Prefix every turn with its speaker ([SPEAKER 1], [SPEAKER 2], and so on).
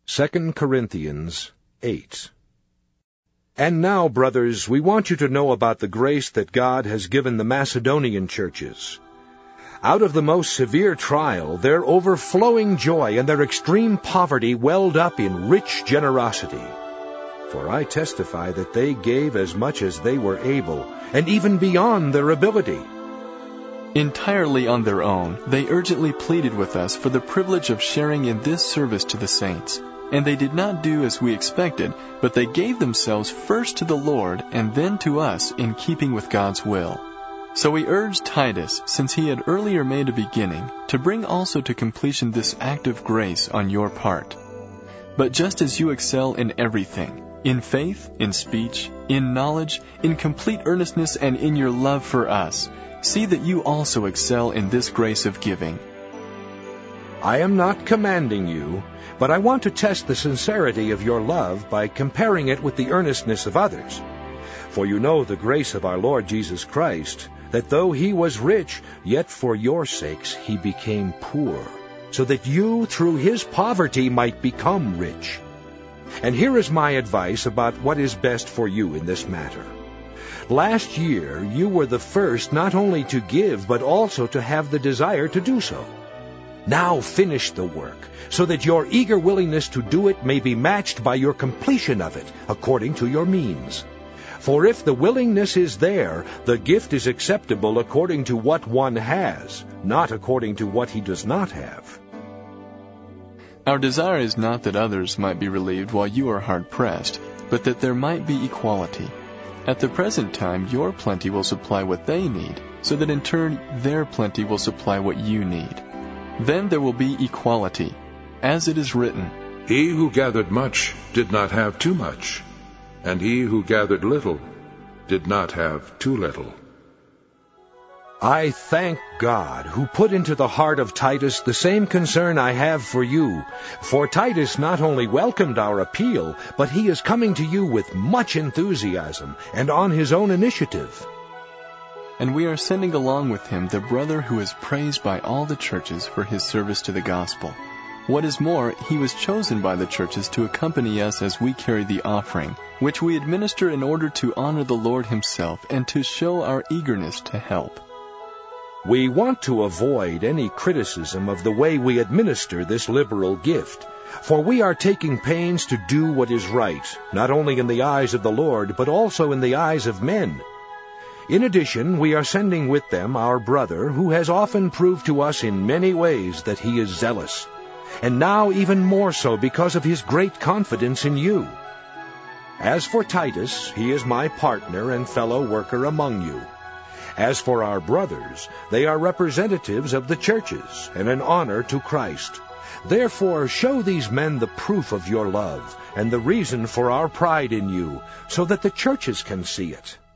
[SPEAKER 1] 2 Corinthians 8. And now, brothers, we want you to know about the grace that God has given the Macedonian churches. Out of the most severe trial, their overflowing joy and their extreme poverty welled up in rich generosity. For I testify that they gave as much as they were able, and even beyond their ability.
[SPEAKER 2] Entirely on their own, they urgently pleaded with us for the privilege of sharing in this service to the saints. And they did not do as we expected, but they gave themselves first to the Lord and then to us in keeping with God's will. So we urged Titus, since he had earlier made a beginning, to bring also to completion this act of grace on your part. But just as you excel in everything, in faith, in speech, in knowledge, in complete earnestness, and in your love for us, see that you also excel in this grace of giving.
[SPEAKER 1] I am not commanding you, but I want to test the sincerity of your love by comparing it with the earnestness of others. For you know the grace of our Lord Jesus Christ, that though he was rich, yet for your sakes he became poor, so that you through his poverty might become rich. And here is my advice about what is best for you in this matter. Last year you were the first not only to give, but also to have the desire to do so. Now finish the work, so that your eager willingness to do it may be matched by your completion of it, according to your means. For if the willingness is there, the gift is acceptable according to what one has, not according to what he does not have.
[SPEAKER 2] Our desire is not that others might be relieved while you are hard-pressed, but that there might be equality. At the present time, your plenty will supply what they need, so that in turn their plenty will supply what you need. Then there will be equality. As it is written,
[SPEAKER 3] He who gathered much did not have too much, and he who gathered little did not have too little.
[SPEAKER 1] I thank God, who put into the heart of Titus the same concern I have for you. For Titus not only welcomed our appeal, but he is coming to you with much enthusiasm and on his own initiative.
[SPEAKER 2] And we are sending along with him the brother who is praised by all the churches for his service to the gospel. What is more, he was chosen by the churches to accompany us as we carry the offering, which we administer in order to honor the Lord himself and to show our eagerness to help.
[SPEAKER 1] We want to avoid any criticism of the way we administer this liberal gift, for we are taking pains to do what is right, not only in the eyes of the Lord, but also in the eyes of men. In addition, we are sending with them our brother, who has often proved to us in many ways that he is zealous, and now even more so because of his great confidence in you. As for Titus, he is my partner and fellow worker among you. As for our brothers, they are representatives of the churches, and an honor to Christ. Therefore, show these men the proof of your love, and the reason for our pride in you, so that the churches can see it.